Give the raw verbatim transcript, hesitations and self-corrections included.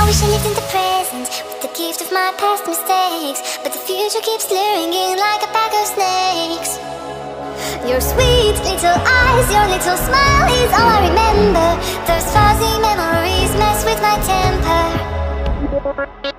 wish I lived in the present with the gift of my past mistakes, but the future keeps luring in like a pack of snakes. Your sweet little eyes, your little smile is all I remember. Those fuzzy memories mess with my temper.